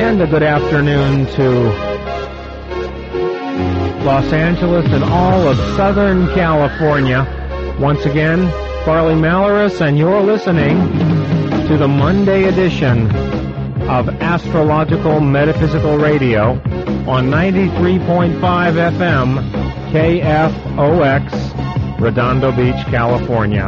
And a good afternoon to Los Angeles and all of Southern California. Once again, Farley Malaris, and you're listening to the Monday edition of Astrological Metaphysical Radio on 93.5 FM KFOX, Redondo Beach, California.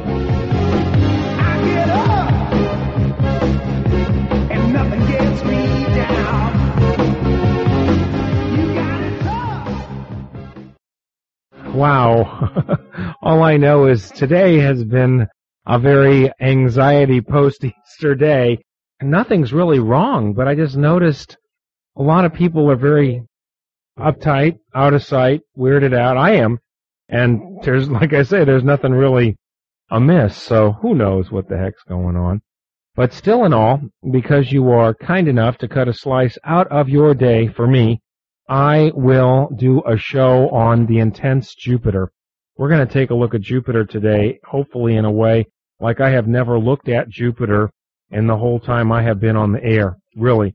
Wow. All I know is today has been a very anxiety post-Easter day. Nothing's really wrong, but I just noticed a lot of people are very uptight, out of sight, weirded out. I am. And there's, like I say, there's nothing really amiss, so who knows what the heck's going on. But still in all, because you are kind enough to cut a slice out of your day for me, I will do a show on the intense Jupiter. We're going to take a look at Jupiter today, hopefully in a way like I have never looked at Jupiter in the whole time I have been on the air, really.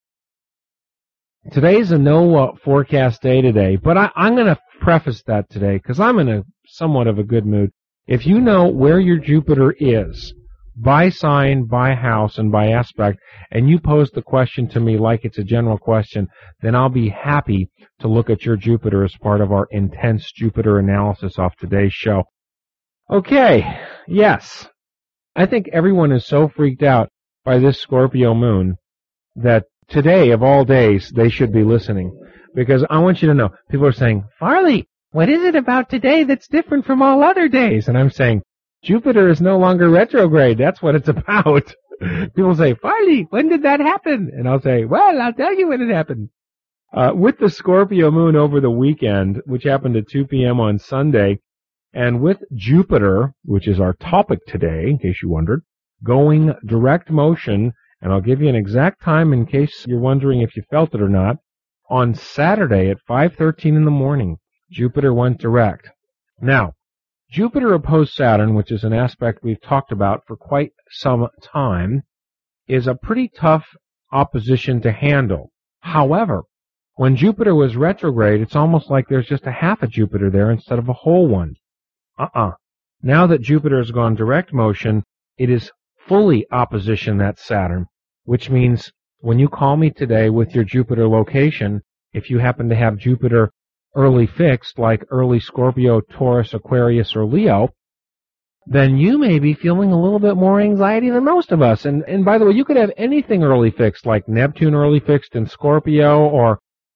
Today's a no forecast day today, but I'm going to preface that today because I'm in a somewhat of a good mood. If you know where your Jupiter is, by sign, by house, and by aspect, and you pose the question to me like it's a general question, then I'll be happy to look at your Jupiter as part of our intense Jupiter analysis of today's show. Okay, yes. I think everyone is so freaked out by this Scorpio moon that today, of all days, they should be listening. Because I want you to know, people are saying, Farley, what is it about today that's different from all other days? And I'm saying, Jupiter is no longer retrograde. That's what it's about. People say, Farley, when did that happen? And I'll say, well, I'll tell you when it happened. With the Scorpio moon over the weekend, which happened at 2 p.m. on Sunday, and with Jupiter, which is our topic today, in case you wondered, going direct motion, and I'll give you an exact time in case you're wondering if you felt it or not, on Saturday at 5:13 in the morning, Jupiter went direct. Now, Jupiter opposed Saturn, which is an aspect we've talked about for quite some time, is a pretty tough opposition to handle. However, when Jupiter was retrograde, it's almost like there's just a half a Jupiter there instead of a whole one. Now that Jupiter has gone direct motion, it is fully opposition that Saturn, which means when you call me today with your Jupiter location, if you happen to have Jupiter early fixed, like early Scorpio, Taurus, Aquarius, or Leo, then you may be feeling a little bit more anxiety than most of us. And by the way, you could have anything early fixed, like Neptune early fixed in Scorpio, or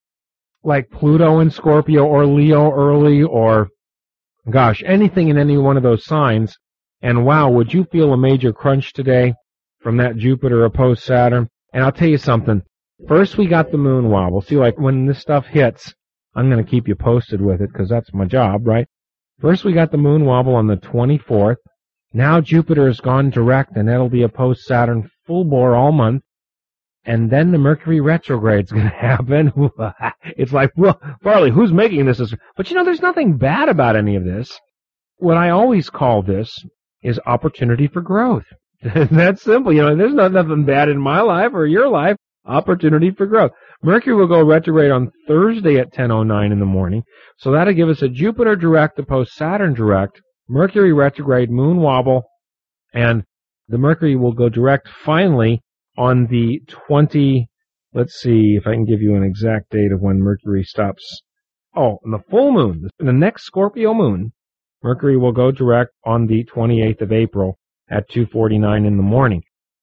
like Pluto in Scorpio, or Leo early, or, gosh, anything in any one of those signs. And wow, would you feel a major crunch today from that Jupiter opposed Saturn? And I'll tell you something. First, we got the moon wobble. See, like when this stuff hits, I'm going to keep you posted with it because that's my job, right? First, we got the moon wobble on the 24th. Now Jupiter has gone direct, and that'll be opposed Saturn full bore all month. And then the Mercury retrograde's going to happen. It's like, well, Farley, who's making this? But you know, there's nothing bad about any of this. What I always call this is opportunity for growth. That's simple. You know, there's nothing bad in my life or your life. Opportunity for growth. Mercury will go retrograde on Thursday at 10:09 in the morning. So that'll give us a Jupiter direct opposed Saturn direct, Mercury retrograde, moon wobble, and the Mercury will go direct finally on the 20, let's see if I can give you an exact date of when Mercury stops. Oh, on the full moon, the next Scorpio moon, Mercury will go direct on the 28th of April at 2:49 in the morning.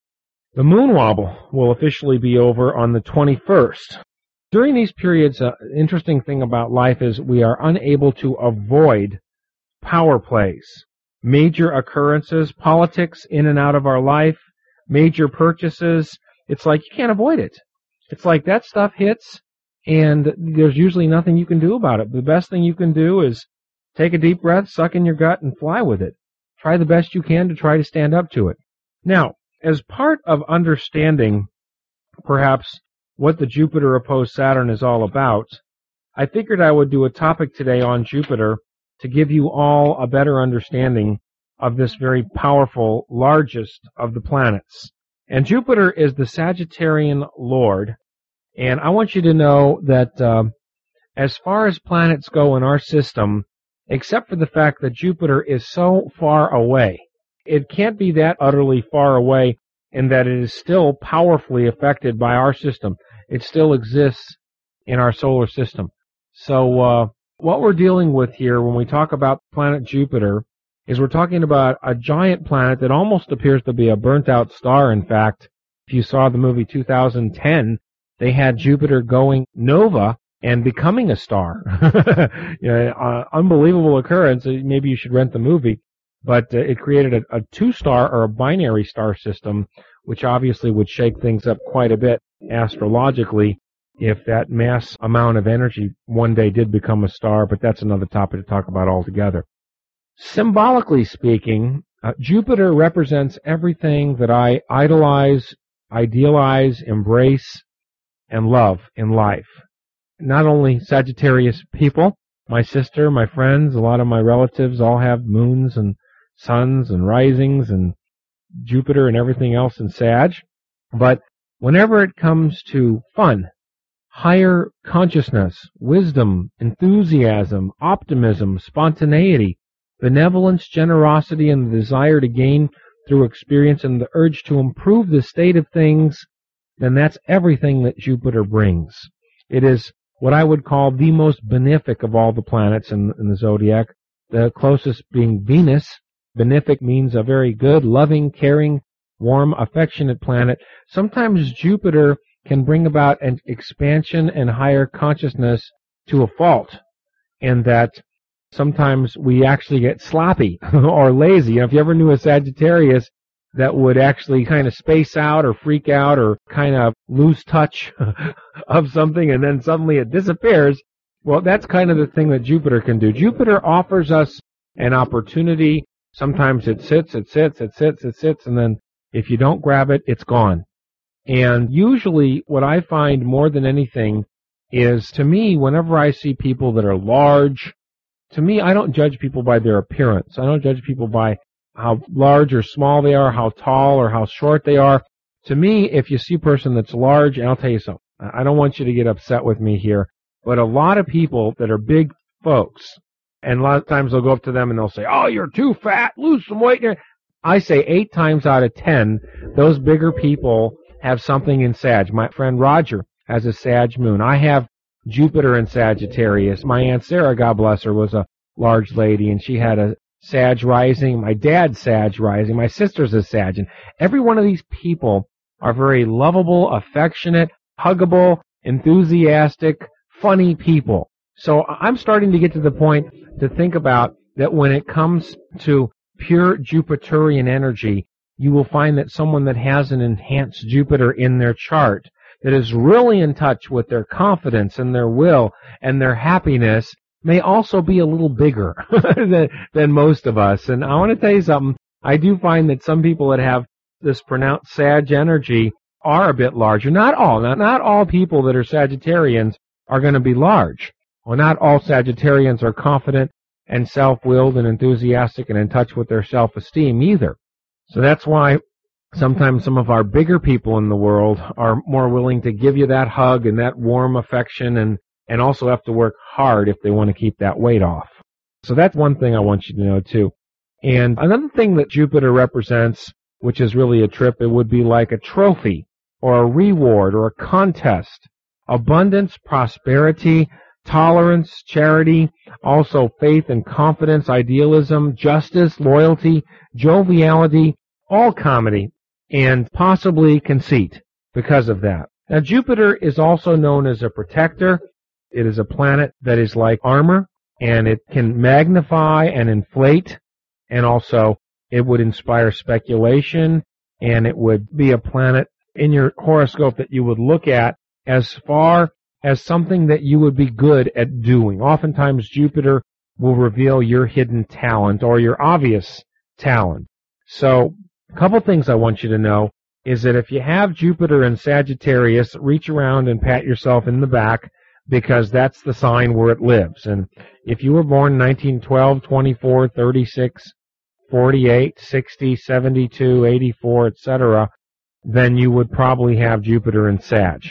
The moon wobble will officially be over on the 21st. During these periods, an interesting thing about life is we are unable to avoid power plays, major occurrences, politics in and out of our life, major purchases. It's like you can't avoid it. It's like that stuff hits, and there's usually nothing you can do about it. The best thing you can do is take a deep breath, suck in your gut, and fly with it. Try the best you can to try to stand up to it. Now, as part of understanding, perhaps, what the Jupiter opposed Saturn is all about, I figured I would do a topic today on Jupiter to give you all a better understanding of this very powerful, largest of the planets. And Jupiter is the Sagittarian Lord And I want you to know that as far as planets go in our system, except for the fact that Jupiter is so far away, it can't be that utterly far away in that it is still powerfully affected by our system. It still exists in our solar system. So what we're dealing with here when we talk about planet Jupiter is we're talking about a giant planet that almost appears to be a burnt-out star. In fact, if you saw the movie 2010, they had Jupiter going nova and becoming a star. Unbelievable occurrence. Maybe you should rent the movie. But it created a two-star or a binary star system, which obviously would shake things up quite a bit astrologically if that mass amount of energy one day did become a star, but that's another topic to talk about altogether. Symbolically speaking, Jupiter represents everything that I idolize, idealize, embrace, and love in life. Not only Sagittarius people, my sister, my friends, a lot of my relatives all have moons and suns and risings and Jupiter and everything else in Sag. But whenever it comes to fun, higher consciousness, wisdom, enthusiasm, optimism, spontaneity, benevolence, generosity, and the desire to gain through experience and the urge to improve the state of things, then that's everything that Jupiter brings. It is what I would call the most benefic of all the planets in the zodiac, the closest being Venus. Benefic means a very good, loving, caring, warm, affectionate planet. Sometimes Jupiter can bring about an expansion and higher consciousness to a fault, in that sometimes we actually get sloppy or lazy. If you ever knew a Sagittarius that would actually kind of space out or freak out or kind of lose touch of something and then suddenly it disappears, well, that's kind of the thing that Jupiter can do. Jupiter offers us an opportunity. Sometimes it sits, and then if you don't grab it, it's gone. And usually what I find more than anything is, to me, whenever I see people that are large, to me, I don't judge people by their appearance. I don't judge people by how large or small they are, how tall or how short they are. To me, if you see a person that's large, and I'll tell you something, I don't want you to get upset with me here, but a lot of people that are big folks, and a lot of times they'll go up to them and they'll say, "Oh, you're too fat, lose some weight." I say 8 times out of 10, those bigger people have something in Sag. My friend Roger has a Sag moon. I have Jupiter in Sagittarius. My Aunt Sarah, God bless her, was a large lady, and she had a Sag rising. My dad's Sag rising. My sister's a Sag. And every one of these people are very lovable, affectionate, huggable, enthusiastic, funny people. So I'm starting to get to the point to think about that when it comes to pure Jupiterian energy, you will find that someone that has an enhanced Jupiter in their chart, that is really in touch with their confidence and their will and their happiness, may also be a little bigger than most of us. And I want to tell you something. I do find that some people that have this pronounced Sag energy are a bit larger. Not all people that are Sagittarians are going to be large. Well, not all Sagittarians are confident and self-willed and enthusiastic and in touch with their self-esteem either. So that's why sometimes some of our bigger people in the world are more willing to give you that hug and that warm affection and also have to work hard if they want to keep that weight off. So that's one thing I want you to know too. And another thing that Jupiter represents, which is really a trip, it would be like a trophy or a reward or a contest. Abundance, prosperity, tolerance, charity, also faith and confidence, idealism, justice, loyalty, joviality, all comedy, and possibly conceit because of that. Now, Jupiter is also known as a protector. It is a planet that is like armor, and it can magnify and inflate, and also it would inspire speculation, and it would be a planet in your horoscope that you would look at as far as something that you would be good at doing. Oftentimes, Jupiter will reveal your hidden talent or your obvious talent. So, a couple things I want you to know is that if you have Jupiter in Sagittarius, reach around and pat yourself in the back, because that's the sign where it lives. And if you were born in 1912, 24, 36, 48, 60, 72, 84, etc., then you would probably have Jupiter in Sag.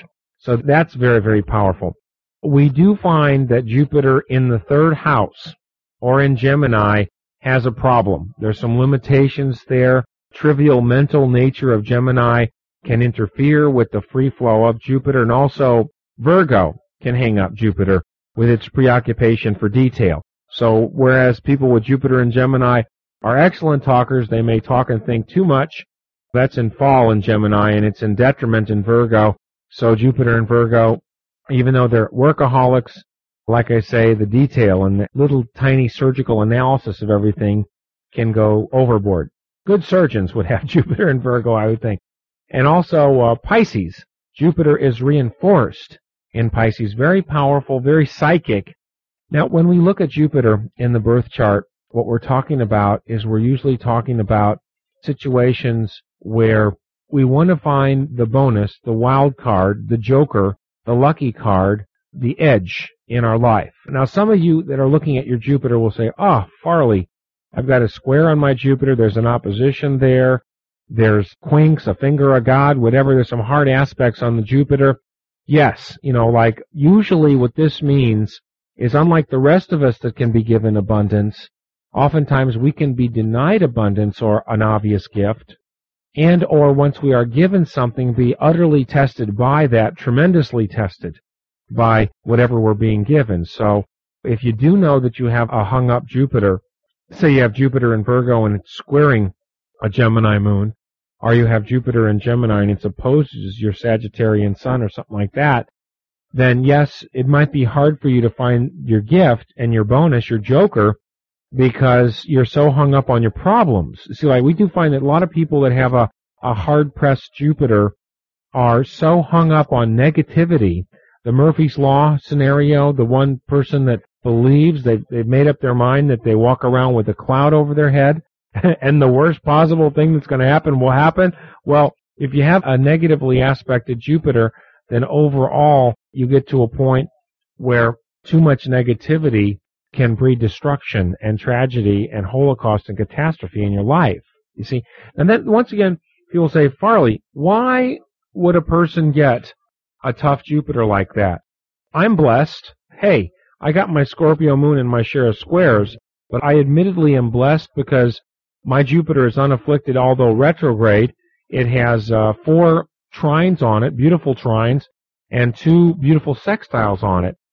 So that's very, very powerful. We do find that Jupiter in the third house or in Gemini has a problem. There's some limitations there. Trivial mental nature of Gemini can interfere with the free flow of Jupiter, and also Virgo can hang up Jupiter with its preoccupation for detail. So whereas people with Jupiter and Gemini are excellent talkers, they may talk and think too much. That's in fall in Gemini, and it's in detriment in Virgo. So Jupiter and Virgo, even though they're workaholics, like I say, the detail and the little tiny surgical analysis of everything can go overboard. Good surgeons would have Jupiter and Virgo, I would think. And also Pisces. Jupiter is reinforced in Pisces. Very powerful, very psychic. Now, when we look at Jupiter in the birth chart, what we're talking about is we're usually talking about situations where we want to find the bonus, the wild card, the joker, the lucky card, the edge in our life. Now, some of you that are looking at your Jupiter will say, Farley, I've got a square on my Jupiter, there's an opposition there, there's quinks, a finger of God, whatever, there's some hard aspects on the Jupiter. Yes, like usually what this means is unlike the rest of us that can be given abundance, oftentimes we can be denied abundance or an obvious gift, and or once we are given something, be utterly tested by that, tremendously tested by whatever we're being given. So if you do know that you have a hung up Jupiter, say you have Jupiter in Virgo and it's squaring a Gemini moon, or you have Jupiter in Gemini and it's opposed to your Sagittarian sun or something like that, then yes, it might be hard for you to find your gift and your bonus, your joker, because you're so hung up on your problems. See, like we do find that a lot of people that have a hard-pressed Jupiter are so hung up on negativity. The Murphy's Law scenario, the one person that believes they've made up their mind that they walk around with a cloud over their head and the worst possible thing that's going to happen will happen. Well, if you have a negatively aspected Jupiter, then overall you get to a point where too much negativity can breed destruction and tragedy and holocaust and catastrophe in your life. You see? And then once again, people say, Farley, why would a person get a tough Jupiter like that? I'm blessed. Hey, I got my Scorpio moon and my share of squares, but I admittedly am blessed because my Jupiter is unafflicted, although retrograde. It has 4 trines on it, beautiful trines, and 2 beautiful sextiles on it.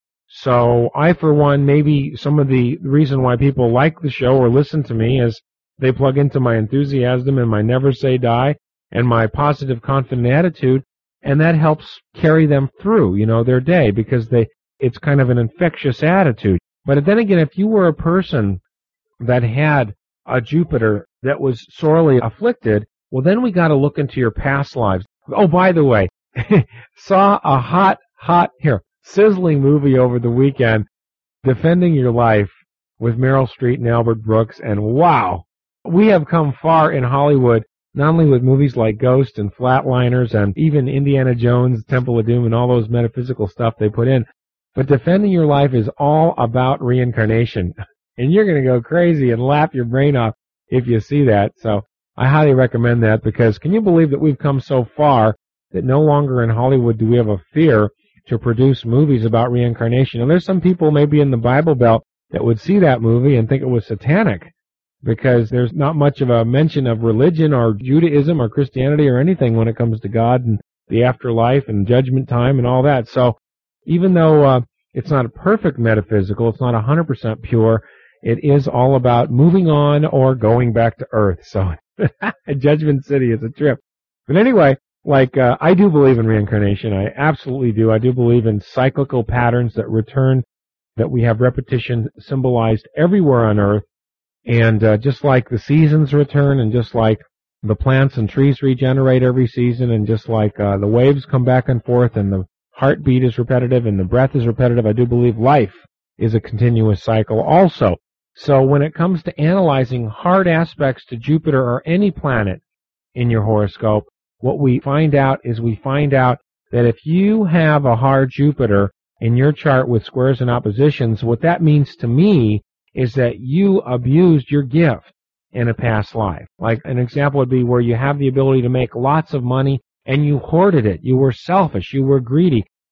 So I, for one, maybe some of the reason why people like the show or listen to me is they plug into my enthusiasm and my never say die and my positive, confident attitude, and that helps carry them through, their day because it's kind of an infectious attitude. But then again, if you were a person that had a Jupiter that was sorely afflicted, well, then we got to look into your past lives. Oh, by the way, saw a hot sizzling movie over the weekend, Defending Your Life, with Meryl Streep and Albert Brooks, and wow, we have come far in Hollywood, not only with movies like Ghost and Flatliners and even Indiana Jones, Temple of Doom, and all those metaphysical stuff they put in, but Defending Your Life is all about reincarnation, and you're going to go crazy and laugh your brain off if you see that. So I highly recommend that, because can you believe that we've come so far that no longer in Hollywood do we have a fear to produce movies about reincarnation? And there's some people maybe in the Bible Belt that would see that movie and think it was satanic, because there's not much of a mention of religion or Judaism or Christianity or anything when it comes to God and the afterlife and judgment time and all that. So even though it's not a perfect metaphysical, it's not 100% pure, it is all about moving on or going back to Earth. So Judgment City is a trip. But anyway, I do believe in reincarnation. I absolutely do. I do believe in cyclical patterns that return, that we have repetition symbolized everywhere on Earth. And just like the seasons return, and just like the plants and trees regenerate every season, and just like the waves come back and forth, and the heartbeat is repetitive, and the breath is repetitive, I do believe life is a continuous cycle also. So when it comes to analyzing hard aspects to Jupiter or any planet in your horoscope, what we find out is that if you have a hard Jupiter in your chart with squares and oppositions, what that means to me is that you abused your gift in a past life. Like an example would be where you have the ability to make lots of money and you hoarded it. You were selfish. You were greedy.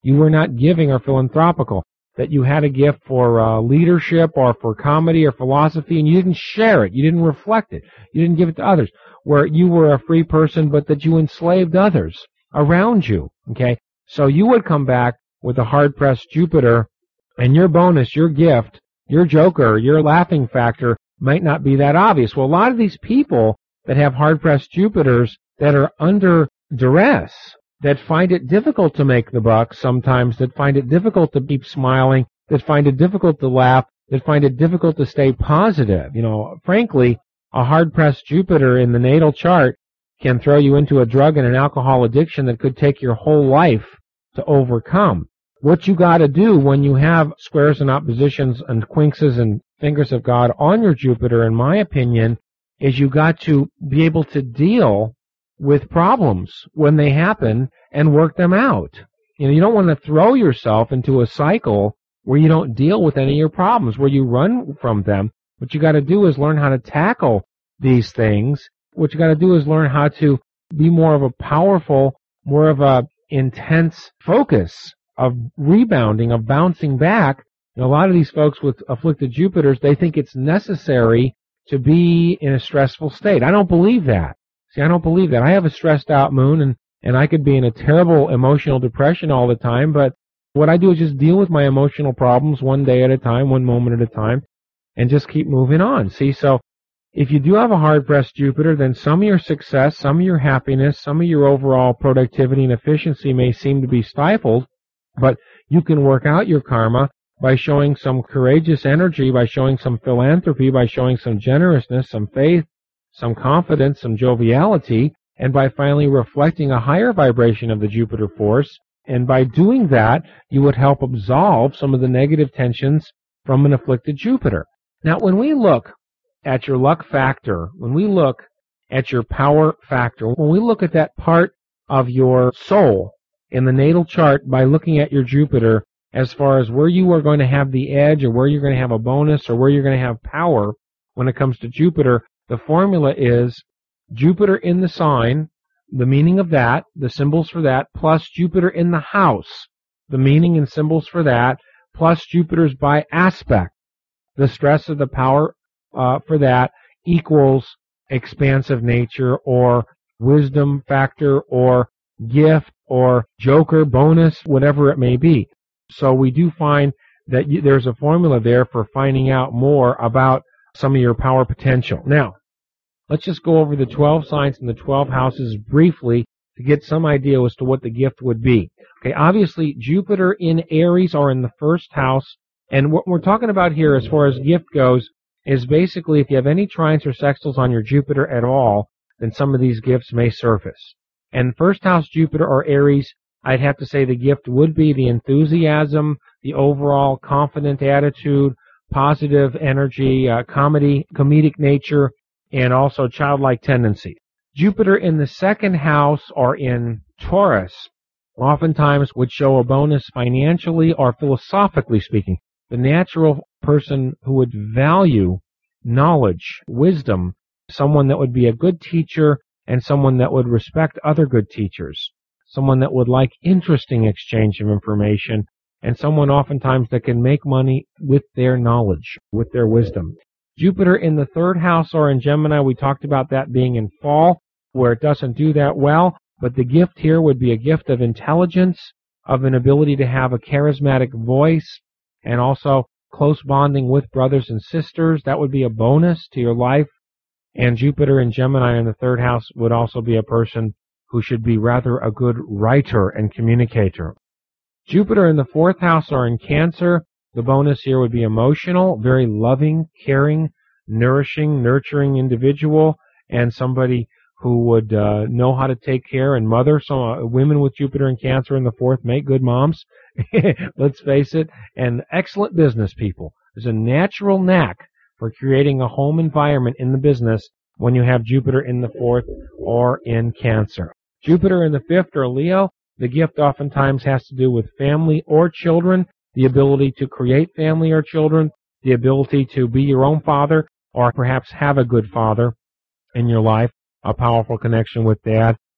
you were not giving or philanthropical, that you had a gift for leadership or for comedy or philosophy, and you didn't share it, you didn't reflect it, you didn't give it to others, where you were a free person but that you enslaved others around you, okay? So you would come back with a hard-pressed Jupiter, and your bonus, your gift, your joker, your laughing factor might not be that obvious. Well, a lot of these people that have hard-pressed Jupiters that are under duress, that find it difficult to make the buck sometimes, that find it difficult to keep smiling, that find it difficult to laugh, that find it difficult to stay positive. You know, frankly, a hard-pressed Jupiter in the natal chart can throw you into a drug and an alcohol addiction that could take your whole life to overcome. What you got to do when you have squares and oppositions and quincunxes and fingers of God on your Jupiter, in my opinion, is you got to be able to deal with problems when they happen and work them out. You know, you don't want to throw yourself into a cycle where you don't deal with any of your problems, where you run from them. What you got to do is learn how to tackle these things. What you got to do is learn how to be more of a powerful, more of a intense focus of rebounding, of bouncing back. You know, a lot of these folks with afflicted Jupiters, they think it's necessary to be in a stressful state. I don't believe that. See, I don't believe that. I have a stressed out moon, and I could be in a terrible emotional depression all the time, but what I do is just deal with my emotional problems one day at a time, one moment at a time, and just keep moving on. See, so if you do have a hard-pressed Jupiter, then some of your success, some of your happiness, some of your overall productivity and efficiency may seem to be stifled, but you can work out your karma by showing some courageous energy, by showing some philanthropy, by showing some generousness, some faith, some confidence, some joviality, and by finally reflecting a higher vibration of the Jupiter force. And by doing that, you would help absolve some of the negative tensions from an afflicted Jupiter. Now, when we look at your luck factor, when we look at your power factor, when we look at that part of your soul in the natal chart by looking at your Jupiter as far as where you are going to have the edge or where you're going to have a bonus or where you're going to have power when it comes to Jupiter, the formula is Jupiter in the sign, the meaning of that, the symbols for that, plus Jupiter in the house, the meaning and symbols for that, plus Jupiter's by aspect, the stress of the power for that equals expansive nature or wisdom factor or gift or joker, bonus, whatever it may be. So we do find that there's a formula there for finding out more about some of your power potential. Now, let's just go over the 12 signs and the 12 houses briefly to get some idea as to what the gift would be. Okay, obviously Jupiter in Aries or in the first house, and what we're talking about here as far as gift goes is basically if you have any trines or sextiles on your Jupiter at all, then some of these gifts may surface. And first house Jupiter or Aries, I'd have to say the gift would be the enthusiasm, the overall confident attitude, positive energy, comedic nature, and also childlike tendency. Jupiter in the second house or in Taurus oftentimes would show a bonus financially or philosophically speaking. The natural person who would value knowledge, wisdom, someone that would be a good teacher and someone that would respect other good teachers, someone that would like interesting exchange of information, and someone oftentimes that can make money with their knowledge, with their wisdom. Jupiter in the third house or in Gemini, we talked about that being in fall, where it doesn't do that well, but the gift here would be a gift of intelligence, of an ability to have a charismatic voice, and also close bonding with brothers and sisters. That would be a bonus to your life. And Jupiter in Gemini in the third house would also be a person who should be rather a good writer and communicator. Jupiter in the fourth house or in Cancer, the bonus here would be emotional, very loving, caring, nourishing, nurturing individual, and somebody who would know how to take care and mother. So women with Jupiter and Cancer in the fourth make good moms, let's face it, and excellent business people. There's a natural knack for creating a home environment in the business when you have Jupiter in the fourth or in Cancer. Jupiter in the fifth or Leo, the gift oftentimes has to do with family or children, the ability to create family or children, the ability to be your own father or perhaps have a good father in your life, a powerful connection with dad,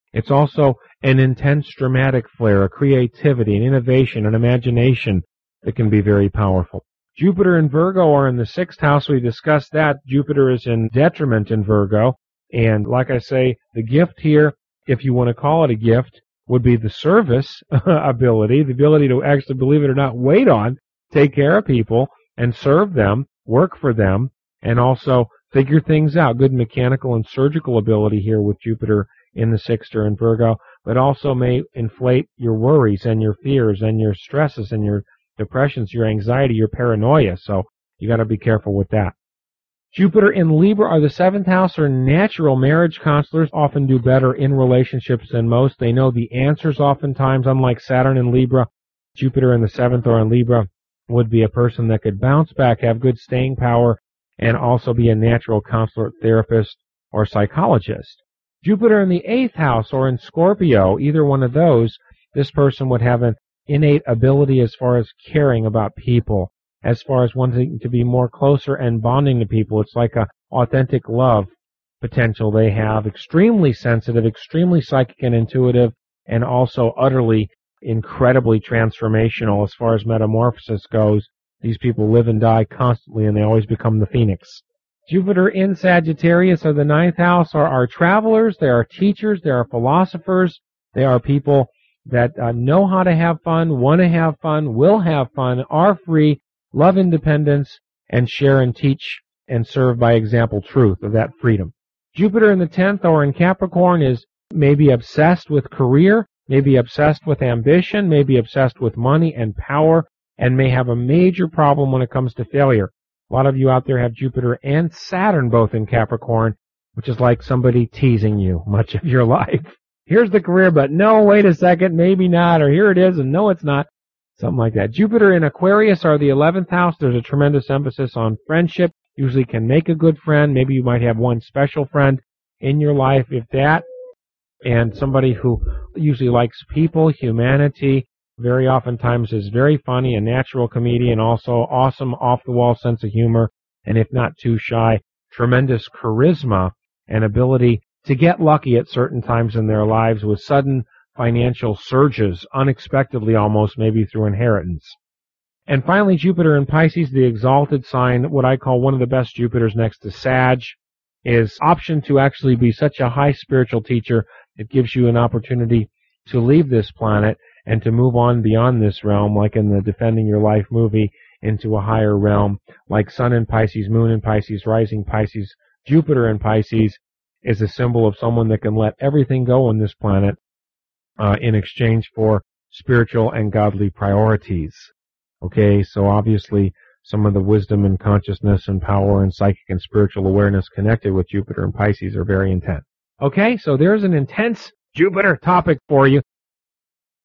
It's also an intense dramatic flair, a creativity, an innovation, an imagination that can be very powerful. Jupiter and Virgo are in the 6th house. We discussed that. Jupiter is in detriment in Virgo. And like I say, the gift here, if you want to call it a gift, would be the service ability, the ability to actually, believe it or not, wait on, take care of people, and serve them, work for them, and also figure things out. Good mechanical and surgical ability here with Jupiter in the 6th or in Virgo, but also may inflate your worries and your fears and your stresses and your depressions, your anxiety, your paranoia. So you got to be careful with that. Jupiter in Libra are the 7th house, or natural marriage counselors often do better in relationships than most. They know the answers oftentimes, unlike Saturn in Libra. Jupiter in the 7th or in Libra would be a person that could bounce back, have good staying power, and also be a natural counselor, therapist, or psychologist. Jupiter in the 8th house or in Scorpio, either one of those, this person would have an innate ability as far as caring about people, as far as wanting to be more closer and bonding to people. It's like a authentic love potential they have, extremely sensitive, extremely psychic and intuitive, and also utterly, incredibly transformational as far as metamorphosis goes. These people live and die constantly, and they always become the phoenix. Jupiter in Sagittarius or the 9th house are travelers, they are teachers, they are philosophers, they are people that know how to have fun, want to have fun, will have fun, are free, love independence, and share and teach and serve by example truth of that freedom. Jupiter in the 10th or in Capricorn is maybe obsessed with career, maybe obsessed with ambition, maybe obsessed with money and power, and may have a major problem when it comes to failure. A lot of you out there have Jupiter and Saturn both in Capricorn, which is like somebody teasing you much of your life. Here's the career, but no, wait a second, maybe not, or here it is, and no, it's not. Something like that. Jupiter in Aquarius are the 11th house. There's a tremendous emphasis on friendship. Usually can make a good friend. Maybe you might have one special friend in your life, if that. And somebody who usually likes people, humanity, very oftentimes is very funny, a natural comedian, also awesome off-the-wall sense of humor, and if not too shy, tremendous charisma and ability to get lucky at certain times in their lives with sudden financial surges, unexpectedly almost, maybe through inheritance. And finally, Jupiter in Pisces, the exalted sign, what I call one of the best Jupiters next to Sag, is option to actually be such a high spiritual teacher. It gives you an opportunity to leave this planet and to move on beyond this realm, like in the Defending Your Life movie, into a higher realm, like Sun in Pisces, Moon in Pisces, Rising Pisces. Jupiter in Pisces is a symbol of someone that can let everything go on this planet in exchange for spiritual and godly priorities. Okay, so obviously some of the wisdom and consciousness and power and psychic and spiritual awareness connected with Jupiter and Pisces are very intense. Okay, so there's an intense Jupiter topic for you.